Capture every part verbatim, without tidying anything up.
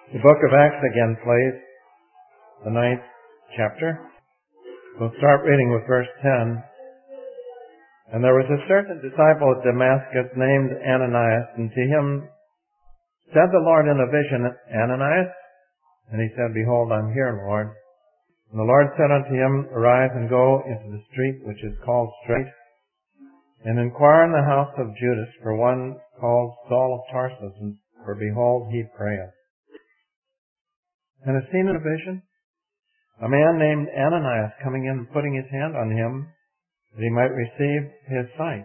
The book of Acts again, please. The ninth chapter. We'll start reading with verse ten. And there was a certain disciple at Damascus named Ananias, and to him said the Lord in a vision, Ananias? And he said, Behold, I'm here, Lord. And the Lord said unto him, Arise and go into the street which is called Straight, and inquire in the house of Judas for one called Saul of Tarsus, and for behold, he prayeth. And has seen in a vision a man named Ananias coming in and putting his hand on him that he might receive his sight.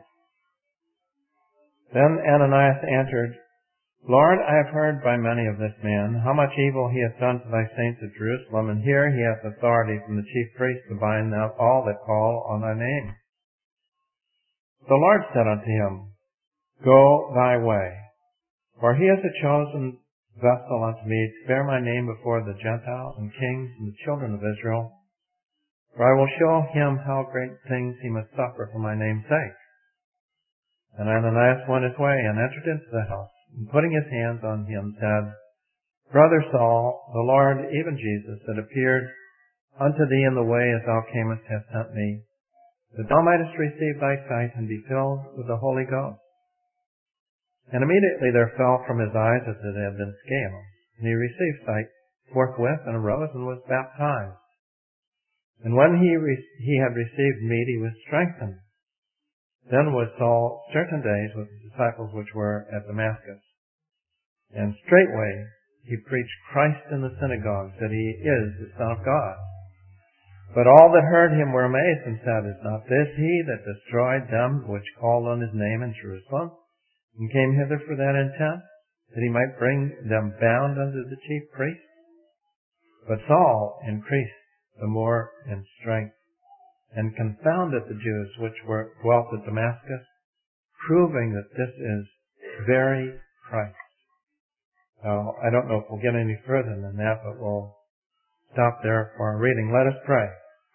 Then Ananias answered, Lord, I have heard by many of this man how much evil he hath done to thy saints at Jerusalem, and here he hath authority from the chief priests to bind out all that call on thy name. The Lord said unto him, Go thy way, for he is a chosen vessel unto me to bear my name before the Gentiles and kings and the children of Israel. For I will show him how great things he must suffer for my name's sake. And Ananias went his way and entered into the house, and putting his hands on him said, Brother Saul, the Lord, even Jesus, that appeared unto thee in the way as thou camest, hath sent me, that thou mightest receive thy sight and be filled with the Holy Ghost. And immediately there fell from his eyes as it had been scales, and he received sight forthwith, and arose and was baptized. And when he re- he had received meat, he was strengthened. Then was Saul certain days with the disciples which were at Damascus. And straightway he preached Christ in the synagogues, that he is the Son of God. But all that heard him were amazed, and said, Is not this he that destroyed them which called on his name in Jerusalem, and came hither for that intent, that he might bring them bound unto the chief priests? But Saul increased the more in strength, and confounded the Jews which were dwelt at Damascus, proving that this is very Christ. Now, I don't know if we'll get any further than that, but we'll stop there for our reading. Let us pray.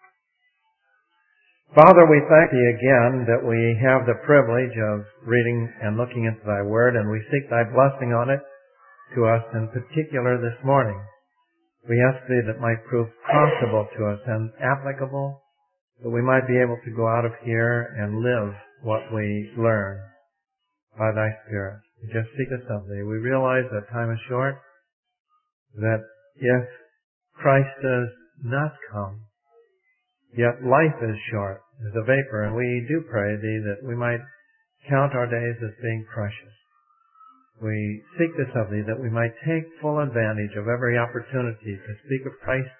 Father, we thank Thee again that we have the privilege of reading and looking into Thy Word, and we seek Thy blessing on it to us in particular this morning. We ask Thee that it might prove possible to us and applicable, that we might be able to go out of here and live what we learn by Thy Spirit. We just seek this of Thee. We realize that time is short, that if Christ does not come, yet life is short, as a vapor, and we do pray Thee that we might count our days as being precious. We seek this of Thee, that we might take full advantage of every opportunity to speak of Christ,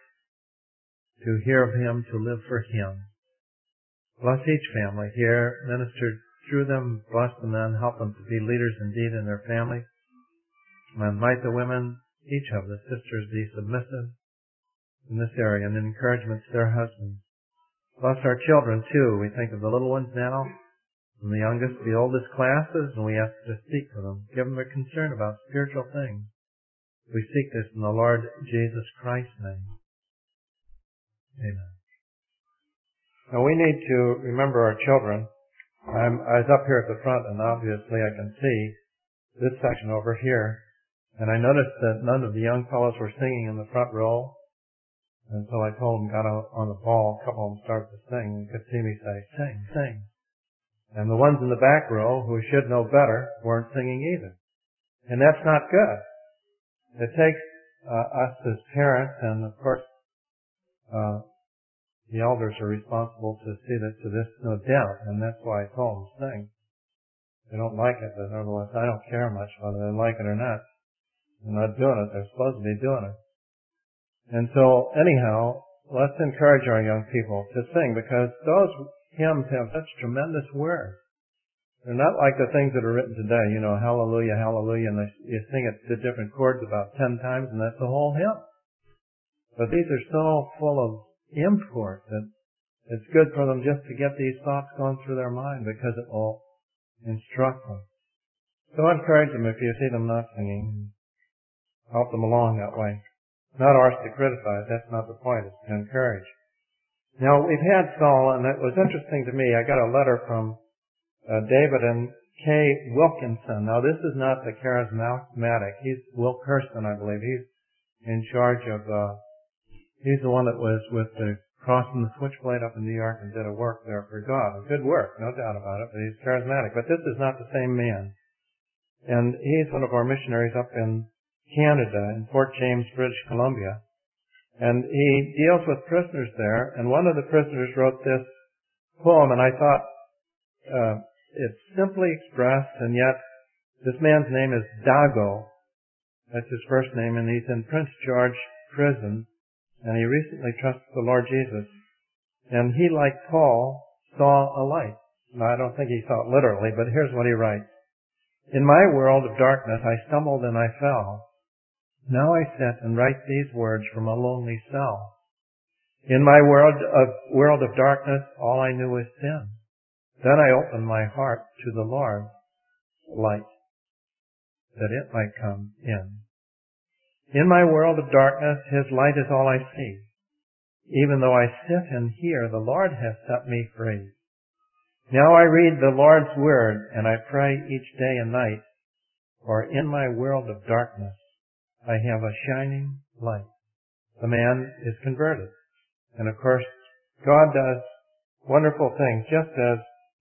to hear of Him, to live for Him. Bless each family here, minister through them, bless the men, help them to be leaders indeed in their family. And might the women, each of the sisters, be submissive in this area and encouragement to their husbands. Bless our children, too. We think of the little ones now, from the youngest to the oldest classes, and we ask to speak to them. Give them a concern about spiritual things. We seek this in the Lord Jesus Christ's name. Amen. Now, we need to remember our children. I'm, I was up here at the front, and obviously I can see this section over here. And I noticed that none of the young fellows were singing in the front row. And so I told them, got out on the ball, a couple of them started to sing, and could see me say, sing, sing. And the ones in the back row, who should know better, weren't singing either. And that's not good. It takes uh, us as parents, and of course, uh, the elders are responsible to see that to this, no doubt, and that's why I told them, sing. They don't like it, but nevertheless, I don't care much whether they like it or not. They're not doing it. They're supposed to be doing it. And so, anyhow, let's encourage our young people to sing, because those hymns have such tremendous words. They're not like the things that are written today, you know, hallelujah, hallelujah, and they, you sing it to different chords about ten times, and that's the whole hymn. But these are so full of import that it's good for them just to get these thoughts going through their mind, because it will instruct them. So encourage them if you see them not singing. Help them along that way. Not ours to criticize. That's not the point. It's to encourage. Now, we've had Saul, and it was interesting to me. I got a letter from uh, David and Kay Wilkinson. Now, this is not the charismatic. He's Will Kirsten, I believe. He's in charge of, uh, he's the one that was with the cross and the switchblade up in New York and did a work there for God. A good work, no doubt about it, but he's charismatic. But this is not the same man. And he's one of our missionaries up in Canada, in Fort James, British Columbia. And he deals with prisoners there, and one of the prisoners wrote this poem, and I thought, uh, it's simply expressed, and yet this man's name is Dago. That's his first name, and he's in Prince George Prison, and he recently trusted the Lord Jesus. And he, like Paul, saw a light. Now, I don't think he saw it literally, but here's what he writes. In my world of darkness, I stumbled and I fell. Now I sit and write these words from a lonely cell. In my world of, world of darkness, all I knew was sin. Then I opened my heart to the Lord's light, that it might come in. In my world of darkness, His light is all I see. Even though I sit and hear, the Lord has set me free. Now I read the Lord's Word, and I pray each day and night, for in my world of darkness, I have a shining light. The man is converted. And of course, God does wonderful things, just as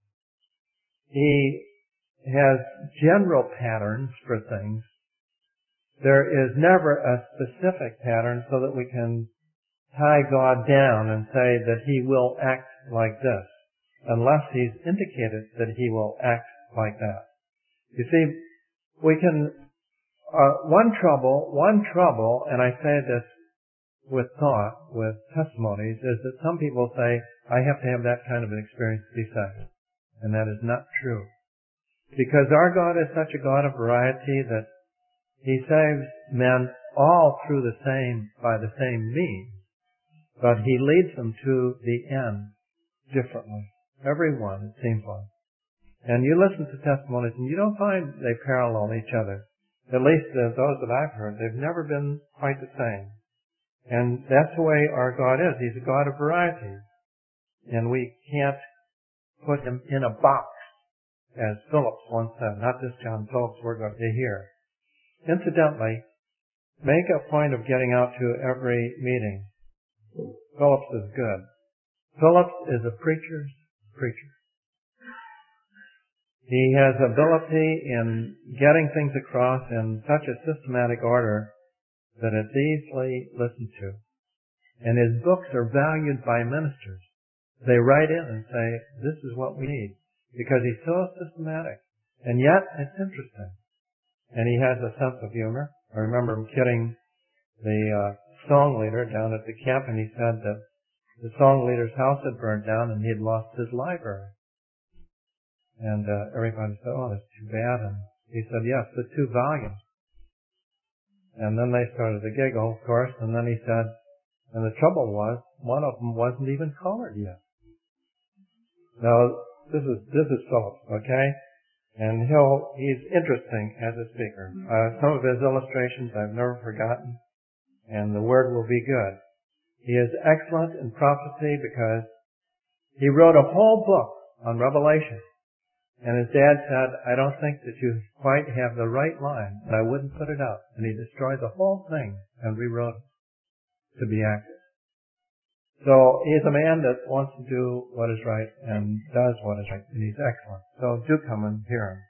He has general patterns for things. There is never a specific pattern so that we can tie God down and say that He will act like this, unless He's indicated that He will act like that. You see, we can, uh, one trouble, one trouble, and I say this with thought, with testimonies, is that some people say, I have to have that kind of an experience to be saved. And that is not true. Because our God is such a God of variety that He saves men all through the same, by the same means, but He leads them to the end differently. Everyone, it seems like. And you listen to testimonies and you don't find they parallel each other. At least uh, those that I've heard, they've never been quite the same. And that's the way our God is. He's a God of variety. And we can't put Him in a box, as Phillips once said. Not this John Phillips we're going to hear. Incidentally, make a point of getting out to every meeting. Phillips is good. Phillips is a preacher's preacher. He has ability in getting things across in such a systematic order that it's easily listened to. And his books are valued by ministers. They write in and say, this is what we need, because he's so systematic. And yet, it's interesting. And he has a sense of humor. I remember him kidding the uh, song leader down at the camp, and he said that the song leader's house had burned down and he had lost his library. And uh, everybody said, oh, that's too bad. And he said, yes, the two volumes. And then they started to giggle, of course, and then he said, and the trouble was, one of them wasn't even colored yet. Now, this is, this is Phillips, okay? And he'll, he's interesting as a speaker. Uh, some of his illustrations I've never forgotten, and the word will be good. He is excellent in prophecy because he wrote a whole book on Revelation. And his dad said, I don't think that you quite have the right line, and I wouldn't put it up. And he destroyed the whole thing and rewrote it to be accurate. So he's a man that wants to do what is right and does what is right, and he's excellent. So do come and hear him.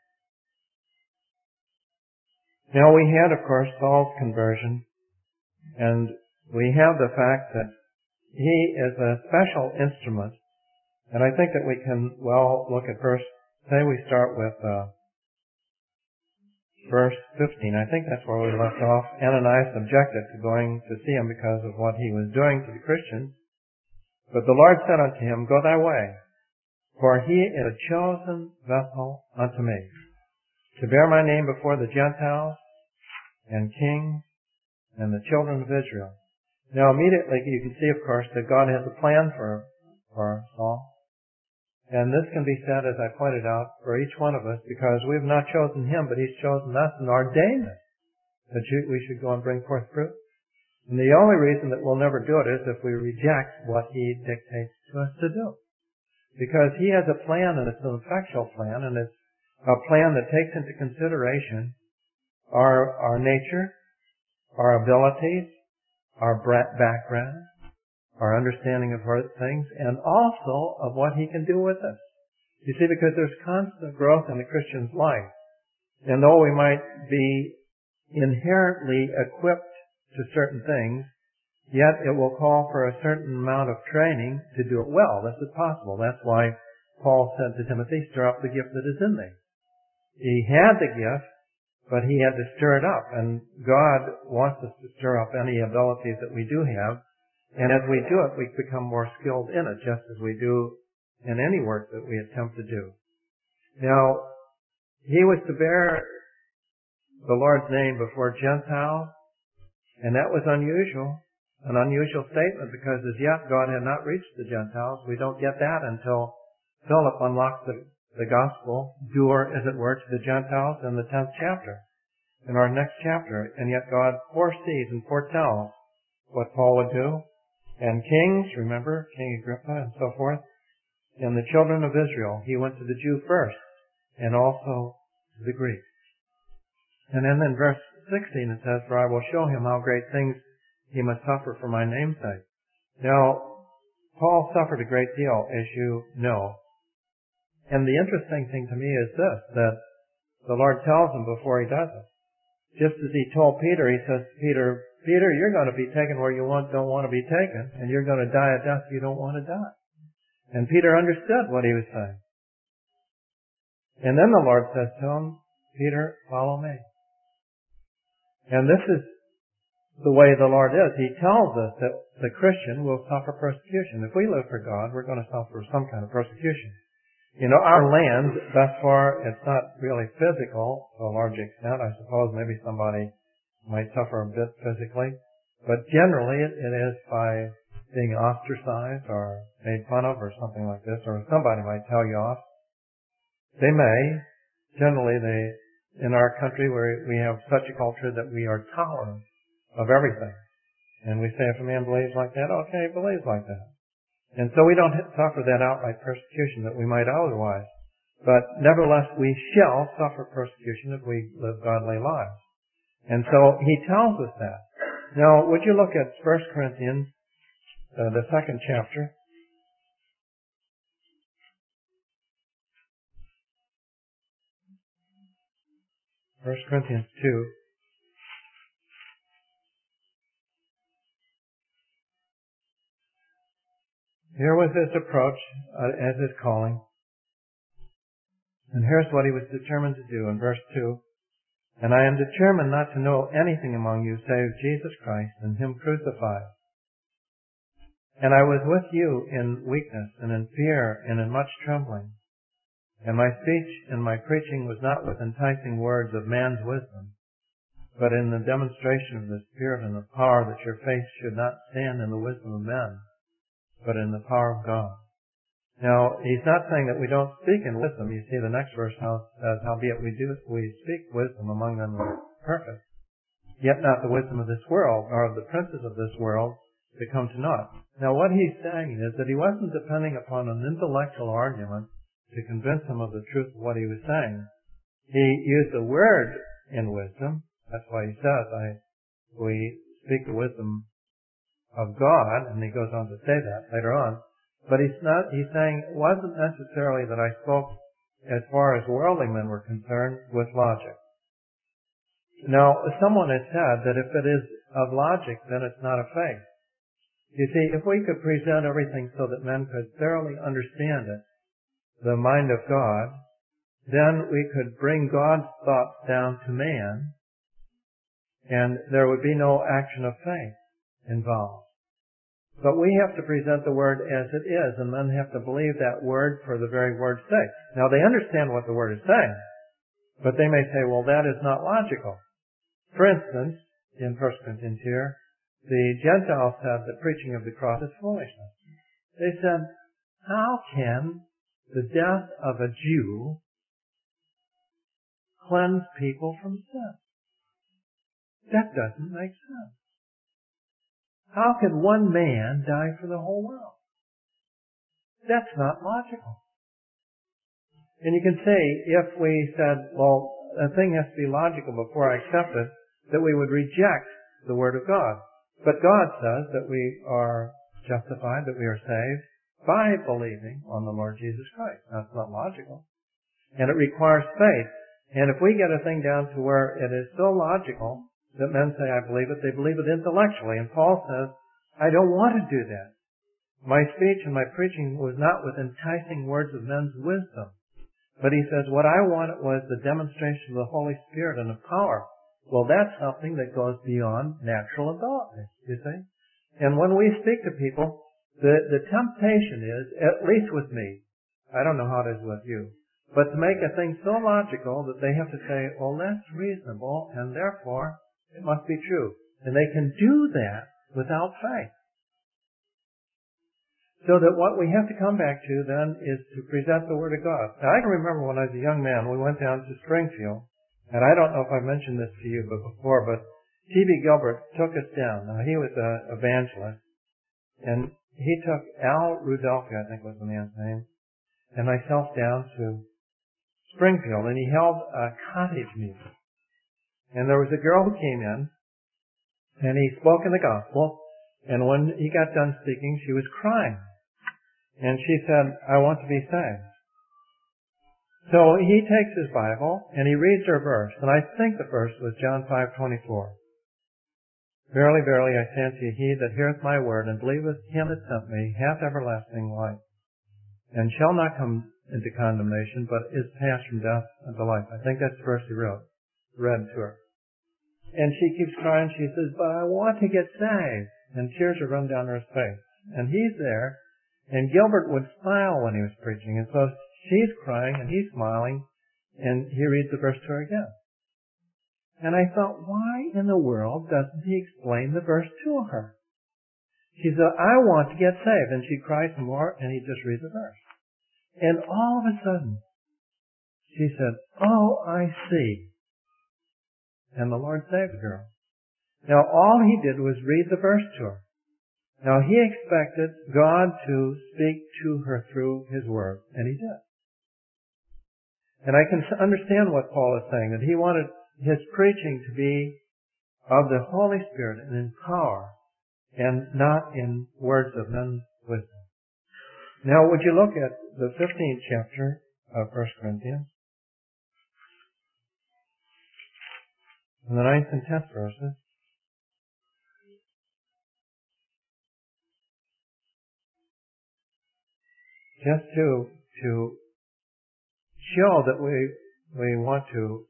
Now we had, of course, Saul's conversion, and we have the fact that he is a special instrument, and I think that we can, well, look at verse, say we start with uh, verse fifteen. I think that's where we left off. Ananias objected to going to see him because of what he was doing to the Christians. But the Lord said unto him, Go thy way, for he is a chosen vessel unto me, to bear my name before the Gentiles and kings and the children of Israel. Now immediately you can see, of course, that God has a plan for, for Saul. And this can be said, as I pointed out, for each one of us, because we have not chosen him, but he's chosen us and ordained us that we should go and bring forth fruit. And the only reason that we'll never do it is if we reject what he dictates to us to do. Because he has a plan, and it's an effectual plan, and it's a plan that takes into consideration our, our nature, our abilities, our background, our understanding of things, and also of what He can do with us. You see, because there's constant growth in the Christian's life. And though we might be inherently equipped to certain things, yet it will call for a certain amount of training to do it well. This is possible. That's why Paul said to Timothy, stir up the gift that is in thee. He had the gift, but he had to stir it up. And God wants us to stir up any abilities that we do have. And as we do it, we become more skilled in it, just as we do in any work that we attempt to do. Now, he was to bear the Lord's name before Gentiles, and that was unusual. An unusual statement, because as yet God had not reached the Gentiles. We don't get that until Philip unlocks the, the gospel door, as it were, to the Gentiles in the tenth chapter, in our next chapter. And yet God foresees and foretells what Paul would do. And kings, remember, King Agrippa and so forth, and the children of Israel, he went to the Jew first, and also to the Greek. And then in verse sixteen it says, for I will show him how great things he must suffer for my name's sake. Now, Paul suffered a great deal, as you know. And the interesting thing to me is this, that the Lord tells him before he does it. Just as he told Peter, he says to Peter, Peter, you're going to be taken where you want, don't want to be taken, and you're going to die a death you don't want to die. And Peter understood what he was saying. And then the Lord says to him, Peter, follow me. And this is the way the Lord is. He tells us that the Christian will suffer persecution. If we live for God, we're going to suffer some kind of persecution. You know, our land, thus far, it's not really physical to a large extent. I suppose maybe somebody might suffer a bit physically. But generally, it, it is by being ostracized or made fun of or something like this, or somebody might tell you off. They may. Generally, they, in our country, where we have such a culture that we are tolerant of everything. And we say, if a man believes like that, okay, he believes like that. And so we don't suffer that outright persecution that we might otherwise. But nevertheless, we shall suffer persecution if we live godly lives. And so he tells us that. Now, would you look at First Corinthians, uh, the second chapter? First Corinthians two. Here was his approach uh, as his calling. And here's what he was determined to do in verse two. And I am determined not to know anything among you save Jesus Christ and Him crucified. And I was with you in weakness and in fear and in much trembling. And my speech and my preaching was not with enticing words of man's wisdom, but in the demonstration of the Spirit and the power, that your faith should not stand in the wisdom of men, but in the power of God. Now, he's not saying that we don't speak in wisdom. You see the next verse how says, howbeit we do, we speak wisdom among them that are perfect, yet not the wisdom of this world, nor of the princes of this world, to come to naught. Now, what he's saying is that he wasn't depending upon an intellectual argument to convince him of the truth of what he was saying. He used the word in wisdom. That's why he says, I, we speak the wisdom of God, and he goes on to say that later on. But he's not, he's saying it wasn't necessarily that I spoke, as far as worldly men were concerned, with logic. Now, someone has said that if it is of logic, then it's not of faith. You see, if we could present everything so that men could thoroughly understand it, the mind of God, then we could bring God's thoughts down to man, and there would be no action of faith involved. But we have to present the Word as it is, and men have to believe that Word for the very Word's sake. Now, they understand what the Word is saying, but they may say, well, that is not logical. For instance, in First Corinthians here, the Gentiles said that preaching of the cross is foolishness. They said, how can the death of a Jew cleanse people from sin? That doesn't make sense. How could one man die for the whole world? That's not logical. And you can see, if we said, well, a thing has to be logical before I accept it, that we would reject the Word of God. But God says that we are justified, that we are saved by believing on the Lord Jesus Christ. That's not logical. And it requires faith. And if we get a thing down to where it is so logical that men say, I believe it, they believe it intellectually. And Paul says, I don't want to do that. My speech and my preaching was not with enticing words of men's wisdom. But he says, what I wanted was the demonstration of the Holy Spirit and of power. Well, that's something that goes beyond natural ability, you see. And when we speak to people, the, the temptation is, at least with me, I don't know how it is with you, but to make a thing so logical that they have to say, well, that's reasonable, and therefore it must be true. And they can do that without faith. So that what we have to come back to then is to present the Word of God. Now, I can remember when I was a young man, we went down to Springfield, and I don't know if I mentioned this to you but before, but T B Gilbert took us down. Now, he was an evangelist, and he took Al Rudelka, I think was the man's name, and myself down to Springfield, and he held a cottage meeting. And there was a girl who came in, and he spoke in the gospel, and when he got done speaking, she was crying. And she said, I want to be saved. So he takes his Bible, and he reads her verse, and I think the verse was John five twenty-four. Verily, verily, I say unto you, he that heareth my word, and believeth him that sent me, hath everlasting life, and shall not come into condemnation, but is passed from death unto life. I think that's the verse he wrote, read to her. And she keeps crying, she says, but I want to get saved. And tears are run down her face. And he's there, and Gilbert would smile when he was preaching, and so she's crying, and he's smiling, and he reads the verse to her again. And I thought, why in the world doesn't he explain the verse to her? She said, I want to get saved. And she cries some more, and he just reads the verse. And all of a sudden, she said, oh, I see. And the Lord saved the girl. Now, all he did was read the verse to her. Now, he expected God to speak to her through his word, and he did. And I can understand what Paul is saying, that he wanted his preaching to be of the Holy Spirit and in power, and not in words of men's wisdom. Now, would you look at the fifteenth chapter of First Corinthians, and the ninth and tenth verses. Just to to show that we we want to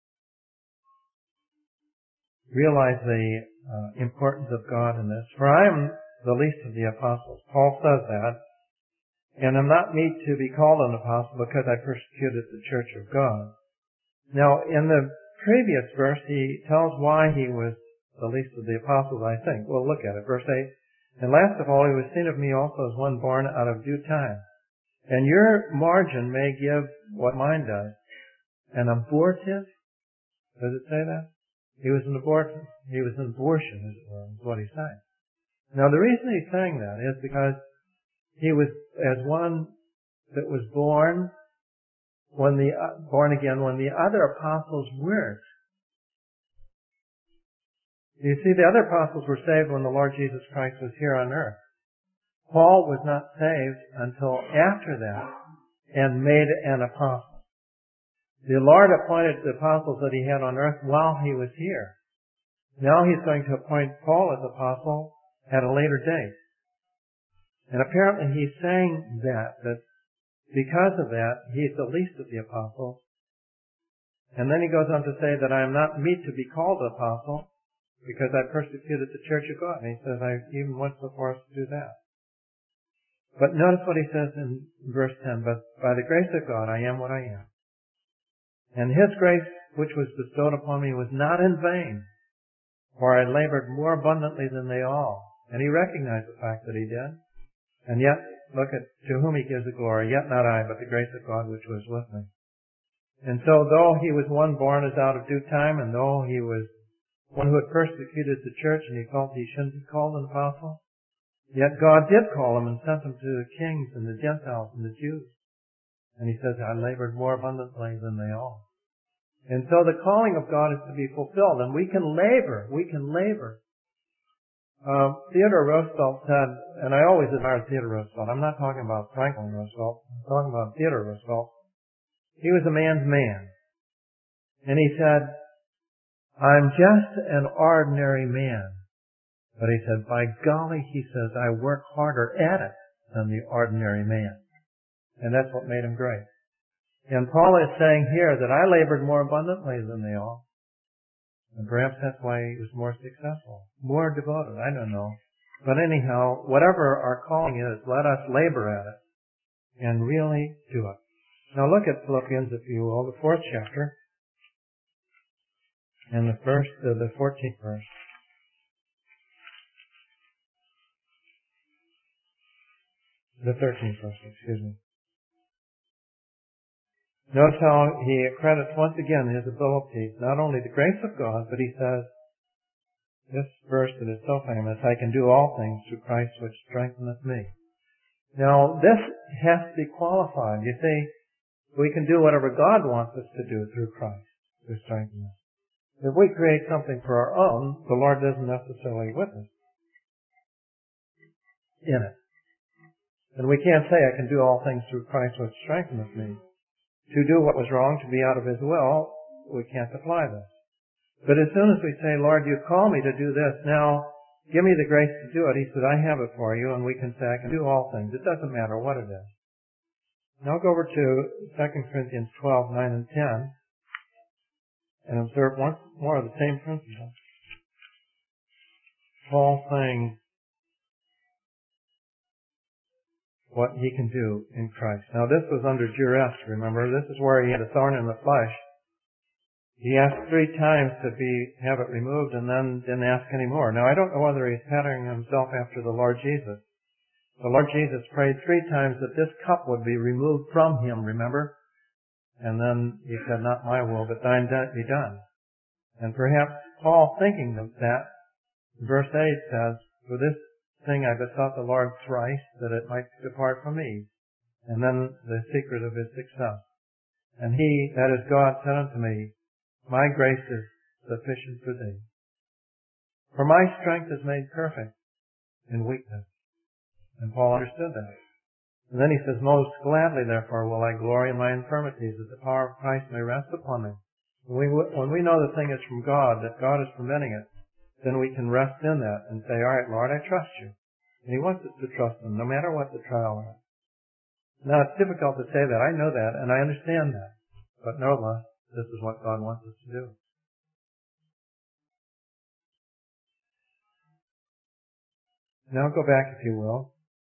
realize the uh, importance of God in this. For I am the least of the apostles. Paul says that. And I'm not meet to be called an apostle because I persecuted the church of God. Now, in the previous verse, he tells why he was the least of the apostles, I think. We'll look at it. Verse eight. And last of all, he was seen of me also as one born out of due time. And your margin may give what mine does. An abortive? Does it say that? He was an abortion. He was an abortion, as it were, is what he's saying. Now, the reason he's saying that is because he was as one that was born when the uh, born again when the other apostles weren't. You see, the other apostles were saved when the Lord Jesus Christ was here on earth. Paul was not saved until after that and made an apostle. The Lord appointed the apostles that he had on earth while he was here. Now he's going to appoint Paul as apostle at a later date. And apparently he's saying that, that because of that, he's the least of the apostles. And then he goes on to say that I am not meet to be called an apostle because I persecuted the church of God. And he says, I even went so far as to do that. But notice what he says in verse ten, but by the grace of God I am what I am. And his grace which was bestowed upon me was not in vain, for I labored more abundantly than they all. And he recognized the fact that he did. And yet, look at to whom he gives the glory, yet not I, but the grace of God which was with me. And so though he was one born as out of due time, and though he was one who had persecuted the church and he felt he shouldn't be called an apostle, yet God did call him and sent him to the kings and the Gentiles and the Jews. And he says, I labored more abundantly than they all. And so the calling of God is to be fulfilled. And we can labor, we can labor Uh, Theodore Roosevelt said, and I always admired Theodore Roosevelt. I'm not talking about Franklin Roosevelt. I'm talking about Theodore Roosevelt. He was a man's man. And he said, I'm just an ordinary man. But he said, by golly, he says, I work harder at it than the ordinary man. And that's what made him great. And Paul is saying here that I labored more abundantly than they all. And perhaps that's why he was more successful, more devoted, I don't know. But anyhow, whatever our calling is, let us labor at it and really do it. Now look at Philippians, if you will, the fourth chapter, and the first, uh, the fourteenth verse. The thirteenth verse, excuse me. Notice how he accredits once again his abilities, not only the grace of God, but he says, this verse that is so famous, I can do all things through Christ which strengtheneth me. Now, this has to be qualified. You see, we can do whatever God wants us to do through Christ who strengthens us. If we create something for our own, the Lord isn't necessarily with us in it. And we can't say, I can do all things through Christ which strengtheneth me. To do what was wrong, to be out of His will, we can't apply this. But as soon as we say, Lord, you call me to do this, now give me the grace to do it, He said, I have it for you, and we can say, I can do all things. It doesn't matter what it is. Now go over to Second Corinthians twelve, nine and ten, and observe once more of the same principle. Paul saying what he can do in Christ. Now this was under duress, remember. This is where he had a thorn in the flesh. He asked three times to be have it removed and then didn't ask any more. Now I don't know whether he's patterning himself after the Lord Jesus. The Lord Jesus prayed three times that this cup would be removed from him, remember? And then he said, not my will, but thine be done. And perhaps Paul, thinking of that, verse eight says, for this thing I besought the Lord thrice, that it might depart from me. And then the secret of his success. And he, that is God, said unto me, my grace is sufficient for thee. For my strength is made perfect in weakness. And Paul understood that. And then he says, most gladly, therefore, will I glory in my infirmities, that the power of Christ may rest upon me. When we, when we know the thing is from God, that God is permitting it, then we can rest in that and say, all right, Lord, I trust you. And He wants us to trust Him, no matter what the trial is. Now, it's difficult to say that. I know that, and I understand that. But nevertheless, this is what God wants us to do. Now go back, if you will.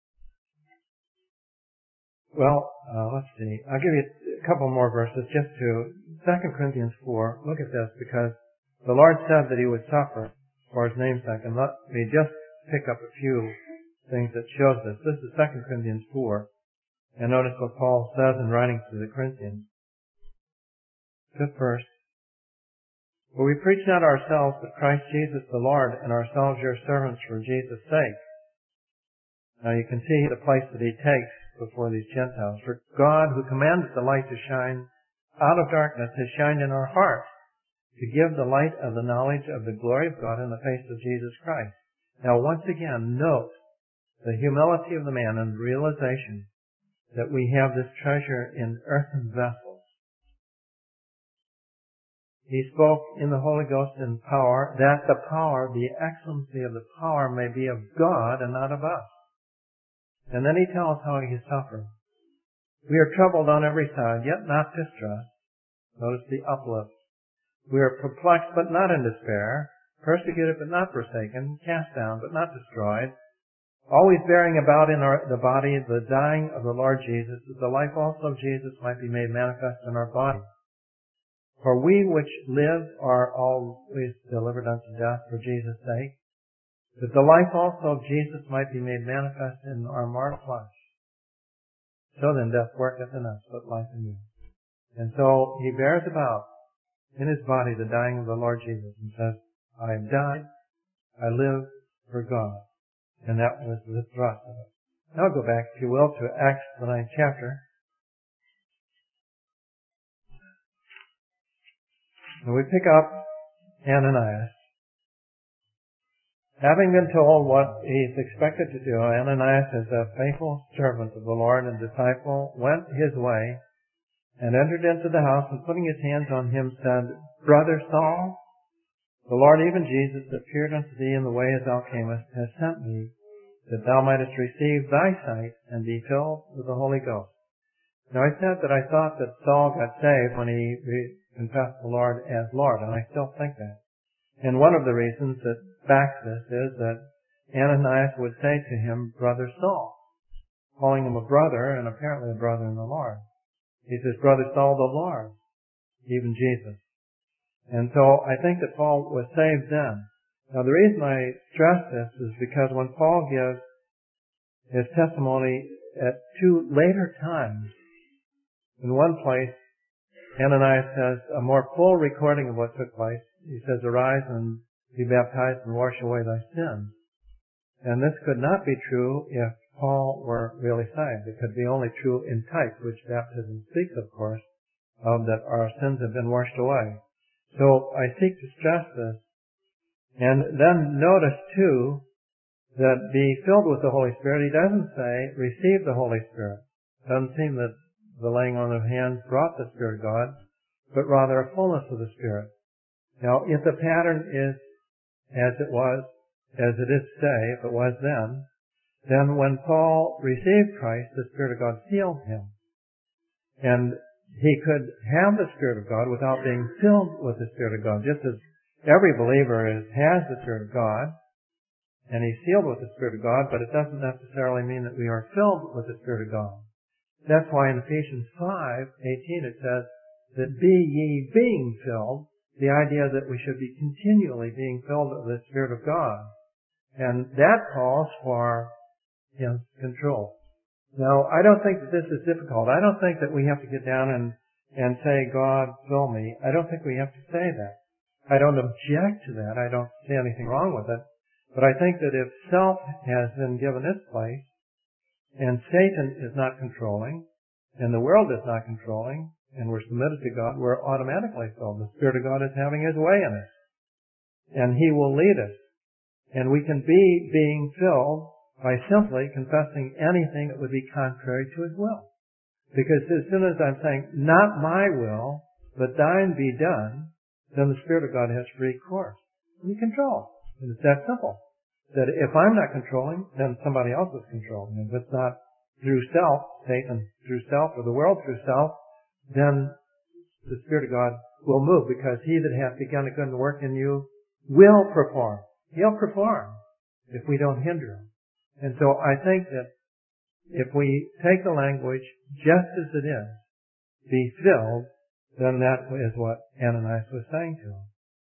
Well, uh, let's see. I'll give you a couple more verses just to Second Corinthians four. Look at this, because the Lord said that He would suffer for His name's sake. And let me just pick up a few things that shows this. This is Second Corinthians four. And notice what Paul says in writing to the Corinthians. Fifth verse. For we preach not ourselves, but Christ Jesus the Lord, and ourselves your servants for Jesus' sake. Now you can see the place that He takes before these Gentiles. For God, who commanded the light to shine out of darkness, has shined in our hearts to give the light of the knowledge of the glory of God in the face of Jesus Christ. Now once again, note the humility of the man and the realization that we have this treasure in earthen vessels. He spoke in the Holy Ghost in power, that the power, the excellency of the power may be of God and not of us. And then He tells how He suffered. We are troubled on every side, yet not distressed. Notice the uplift. We are perplexed, but not in despair. Persecuted, but not forsaken. Cast down, but not destroyed. Always bearing about in our, the body the dying of the Lord Jesus, that the life also of Jesus might be made manifest in our body. For we which live are always delivered unto death for Jesus' sake, that the life also of Jesus might be made manifest in our mortal flesh. So then death worketh in us, but life in you. And so He bears about in His body the dying of the Lord Jesus and says, I have died, I live for God. And that was the thrust of it. Now go back, if you will, to Acts, the ninth chapter. And we pick up Ananias. Having been told what he's expected to do, Ananias, as a faithful servant of the Lord and disciple, went his way and entered into the house, and putting his hands on him said, Brother Saul, the Lord, even Jesus, that appeared unto thee in the way as thou camest, has sent me, that thou mightest receive thy sight and be filled with the Holy Ghost. Now I said that I thought that Saul got saved when he re- confessed the Lord as Lord, and I still think that. And one of the reasons that backs this is that Ananias would say to him, Brother Saul, calling him a brother, and apparently a brother in the Lord. He says, Brother Saul, the Lord, even Jesus. And so I think that Paul was saved then. Now the reason I stress this is because when Paul gives his testimony at two later times, in one place, Ananias has a more full recording of what took place. He says, Arise and be baptized and wash away thy sins. And this could not be true if Paul were really saved. It could be only true in type, which baptism speaks, of course, of that our sins have been washed away. So I seek to stress this. And then notice, too, that be filled with the Holy Spirit. He doesn't say, receive the Holy Spirit. It doesn't seem that the laying on of hands brought the Spirit of God, but rather a fullness of the Spirit. Now, if the pattern is as it was, as it is today, if it was then, then when Paul received Christ, the Spirit of God sealed him. And he could have the Spirit of God without being filled with the Spirit of God, just as every believer is, has the Spirit of God, and he's sealed with the Spirit of God, but it doesn't necessarily mean that we are filled with the Spirit of God. That's why in Ephesians five eighteen it says that be ye being filled, the idea that we should be continually being filled with the Spirit of God. And that calls for His control. Now, I don't think that this is difficult. I don't think that we have to get down and, and say, God, fill me. I don't think we have to say that. I don't object to that. I don't see anything wrong with it. But I think that if self has been given its place, and Satan is not controlling, and the world is not controlling, and we're submitted to God, we're automatically filled. The Spirit of God is having His way in us. And He will lead us. And we can be being filled by simply confessing anything that would be contrary to His will. Because as soon as I'm saying, not my will, but thine be done, then the Spirit of God has free course. And He controls. And it's that simple. That if I'm not controlling, then somebody else is controlling. And if it's not through self, Satan through self, or the world through self, then the Spirit of God will move, because He that hath begun a good work in you will perform. He'll perform if we don't hinder Him. And so I think that if we take the language just as it is, be filled, then that is what Ananias was saying to him.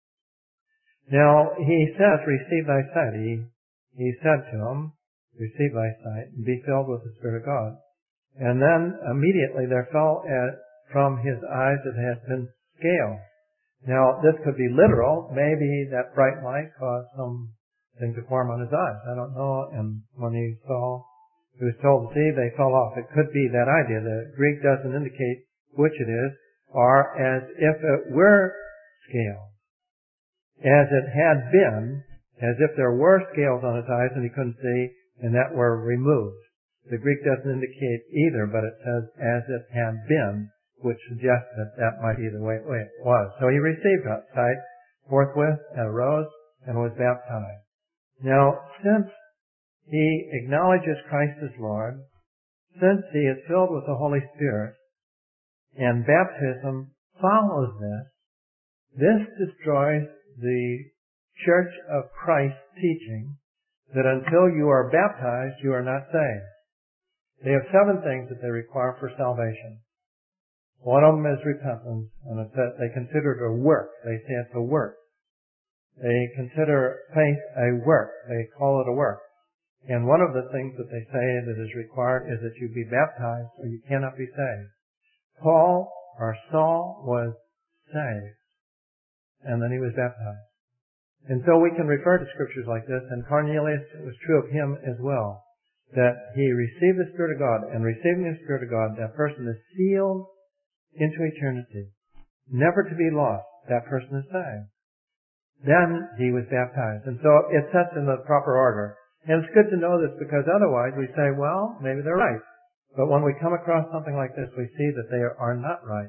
Now, he says, receive thy sight. He, he said to him, receive thy sight and be filled with the Spirit of God. And then immediately there fell at, from his eyes that had been scales. Now, this could be literal. Maybe that bright light caused something to form on his eyes. I don't know. And when he saw, he was told to see, they fell off. It could be that idea. The Greek doesn't indicate which it is, or as if it were scales. As it had been, as if there were scales on his eyes and he couldn't see, and that were removed. The Greek doesn't indicate either, but it says as it had been, which suggests that that might be the way it was. So he received sight forthwith and arose and was baptized. Now, since he acknowledges Christ as Lord, since he is filled with the Holy Spirit, and baptism follows this, this destroys the Church of Christ teaching that until you are baptized, you are not saved. They have seven things that they require for salvation. One of them is repentance, and it's that they consider it a work. They say it's a work. They consider faith a work. They call it a work. And one of the things that they say that is required is that you be baptized or you cannot be saved. Paul, or Saul, was saved, and then he was baptized. And so we can refer to scriptures like this, and Cornelius, it was true of him as well, that he received the Spirit of God, and receiving the Spirit of God, that person is sealed into eternity, never to be lost. That person is saved. Then he was baptized. And so it sets in the proper order. And it's good to know this because otherwise we say, well, maybe they're right. But when we come across something like this, we see that they are not right.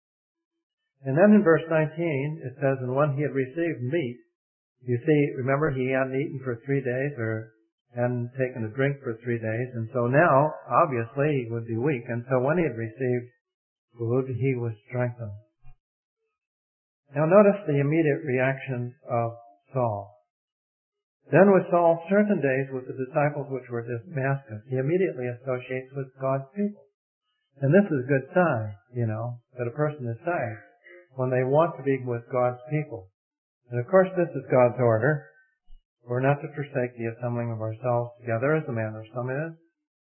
And then in verse nineteen, it says, and when he had received meat, you see, remember he hadn't eaten for three days or hadn't taken a drink for three days. And so now, obviously, he would be weak. And so when he had received food, he was strengthened. Now notice the immediate reaction of Saul. Then was Saul certain days with the disciples which were at Damascus. He immediately associates with God's people. And this is a good sign, you know, that a person is saved when they want to be with God's people. And of course this is God's order. We're not to forsake the assembling of ourselves together as the manner of some is.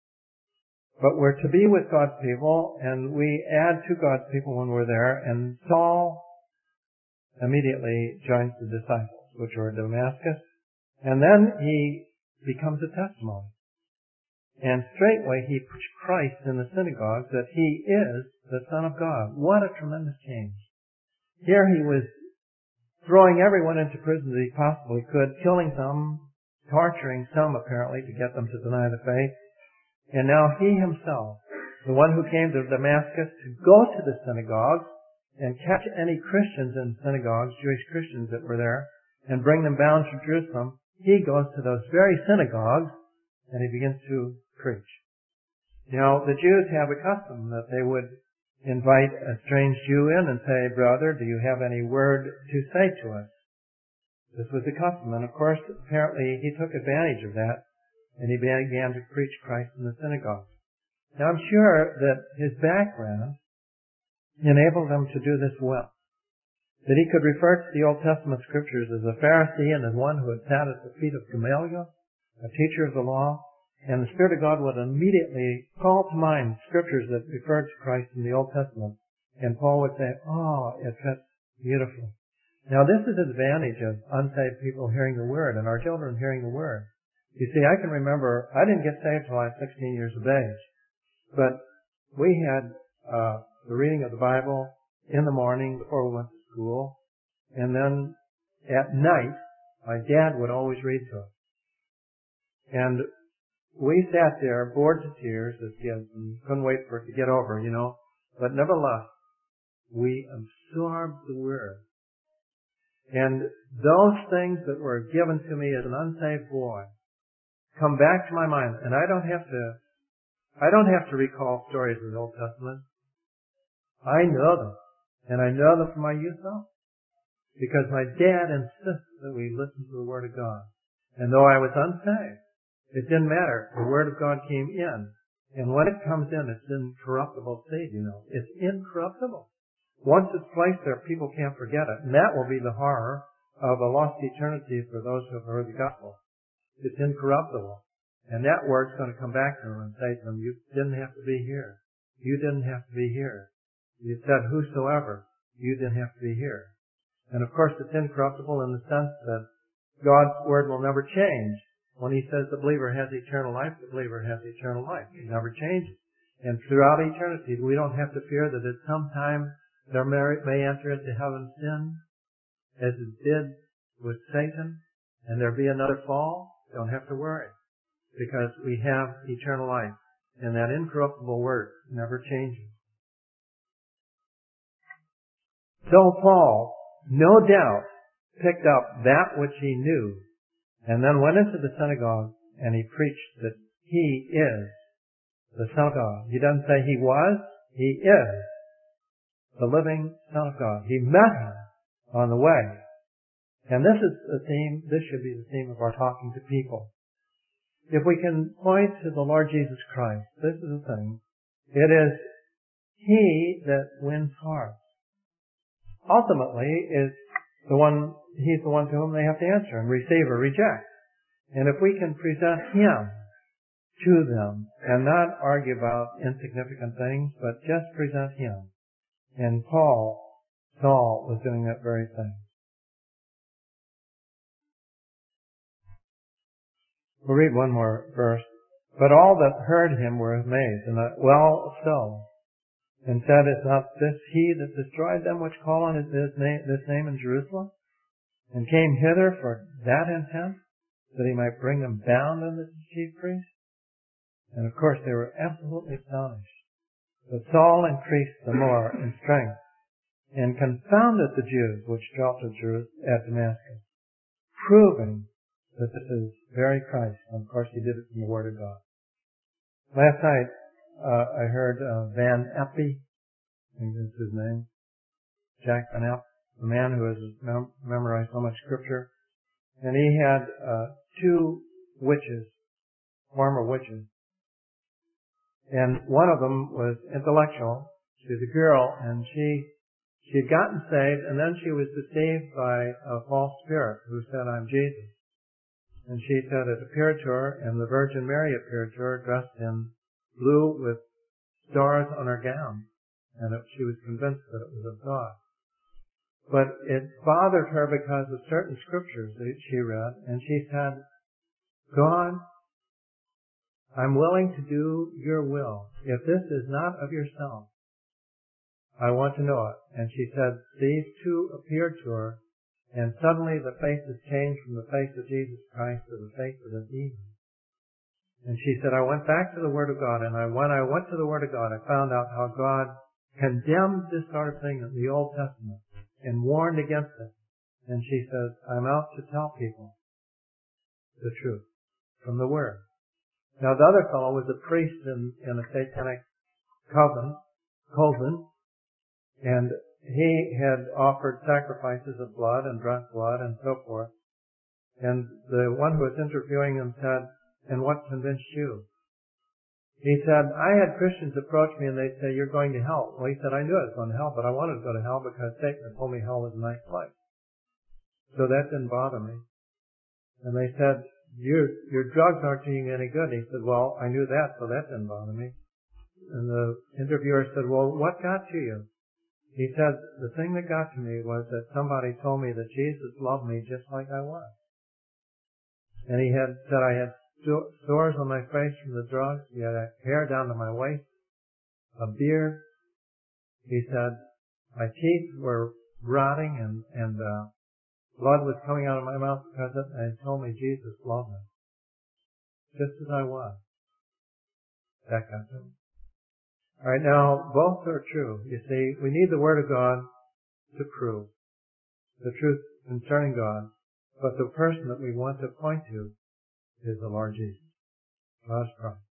But we're to be with God's people, and we add to God's people when we're there. And Saul immediately joins the disciples, which were at Damascus. And then he becomes a testimony. And straightway he preached Christ in the synagogues that he is the Son of God. What a tremendous change. Here he was throwing everyone into prison that he possibly could, killing some, torturing some apparently to get them to deny the faith. And now he himself, the one who came to Damascus to go to the synagogues and catch any Christians in synagogues, Jewish Christians that were there, and bring them bound to Jerusalem, he goes to those very synagogues and he begins to preach. Now, the Jews have a custom that they would invite a strange Jew in and say, brother, do you have any word to say to us? This was the custom. And of course, apparently he took advantage of that and he began to preach Christ in the synagogue. Now I'm sure that his background enabled him to do this well. That he could refer to the Old Testament scriptures as a Pharisee and as one who had sat at the feet of Gamaliel, a teacher of the law, and the Spirit of God would immediately call to mind scriptures that referred to Christ in the Old Testament. And Paul would say, oh, it fits beautifully. Now this is the advantage of unsaved people hearing the Word and our children hearing the Word. You see, I can remember, I didn't get saved until I was sixteen years of age. But we had uh, the reading of the Bible in the morning before we went to school. And then at night, my dad would always read to us. And we sat there, bored to tears as kids, and couldn't wait for it to get over, you know. But nevertheless, we absorbed the Word. And those things that were given to me as an unsaved boy come back to my mind. And I don't have to, I don't have to recall stories of the Old Testament. I know them. And I know them from my youth up. Because my dad insisted that we listen to the Word of God. And though I was unsaved, it didn't matter. The Word of God came in. And when it comes in, it's incorruptible seed, you know. It's incorruptible. Once it's placed there, people can't forget it. And that will be the horror of a lost eternity for those who have heard the gospel. It's incorruptible. And that word's going to come back to them and say to them, you didn't have to be here. You didn't have to be here. You said whosoever. You didn't have to be here. And of course it's incorruptible in the sense that God's Word will never change. When he says the believer has eternal life, the believer has eternal life. It never changes. And throughout eternity, we don't have to fear that at some time there may enter into heaven sin, as it did with Satan, and there be another fall. Don't have to worry, because we have eternal life, and that incorruptible Word never changes. So Paul, no doubt, picked up that which he knew, and then went into the synagogue and he preached that he is the Son of God. He doesn't say he was, he is the living Son of God. He met him on the way. And this is the theme, this should be the theme of our talking to people. If we can point to the Lord Jesus Christ, this is the thing. It is He that wins hearts. Ultimately, is the one, He's the one to whom they have to answer and receive or reject. And if we can present Him to them and not argue about insignificant things, but just present Him. And Paul, Saul, was doing that very thing. We'll read one more verse. But all that heard him were amazed, and well so, and said, is not this he that destroyed them which call on his name, this name in Jerusalem? and came hither for that intent, that he might bring them bound unto the chief priest? And of course they were absolutely astonished. But Saul increased the more in strength, and confounded the Jews which dwelt at Damascus, proving that this is very Christ. And of course he did it from the Word of God. Last night, uh, I heard uh, Van Eppie, I think that's his name, Jack Van Epp, the man who has mem- memorized so much scripture. And he had uh, two witches, former witches. And one of them was intellectual. She was a girl, and she she had gotten saved, and then she was deceived by a false spirit who said, I'm Jesus. And she said it appeared to her, and the Virgin Mary appeared to her dressed in blue with stars on her gown. And it, she was convinced that it was of God. But it bothered her because of certain scriptures that she read, and she said, God, I'm willing to do your will. If this is not of yourself, I want to know it. And she said, these two appeared to her, and suddenly the faces changed from the face of Jesus Christ to the face of the demon. And she said, I went back to the Word of God, and I, when I went to the Word of God, I found out how God condemned this sort of thing in the Old Testament and warned against it. And she says, I'm out to tell people the truth from the Word. Now the other fellow was a priest in, in a satanic coven, coven, and he had offered sacrifices of blood and drunk blood and so forth. And the one who was interviewing him said, and what convinced you? He said, I had Christians approach me and they'd say, you're going to hell. Well, he said, I knew I was going to hell, but I wanted to go to hell because Satan had told me hell was a nice place. So that didn't bother me. And they said, your, your drugs aren't doing you any good. He said, well, I knew that, so that didn't bother me. And the interviewer said, well, what got to you? He said, the thing that got to me was that somebody told me that Jesus loved me just like I was. And he had said I had sores on my face from the drugs. He had hair down to my waist, a beard. He said my teeth were rotting and, and uh, blood was coming out of my mouth because of it. And he told me Jesus loved me just as I was. That got to me. All right, now, both are true. You see, we need the Word of God to prove the truth concerning God, but the person that we want to point to is the Lord Jesus. Let us pray.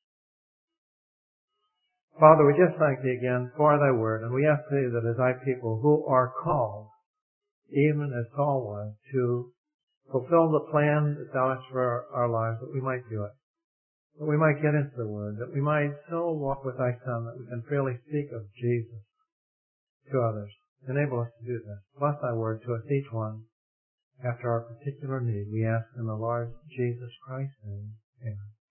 Father, we just thank Thee again for Thy Word, and we ask Thee that as Thy people who are called, even as Saul was, to fulfill the plan that Thou hast for our, our lives, that we might do it. That we might get into the Word, that we might so walk with Thy Son that we can freely speak of Jesus to others. Enable us to do this. Bless Thy Word to us each one after our particular need. We ask in the Lord Jesus Christ's name. Amen.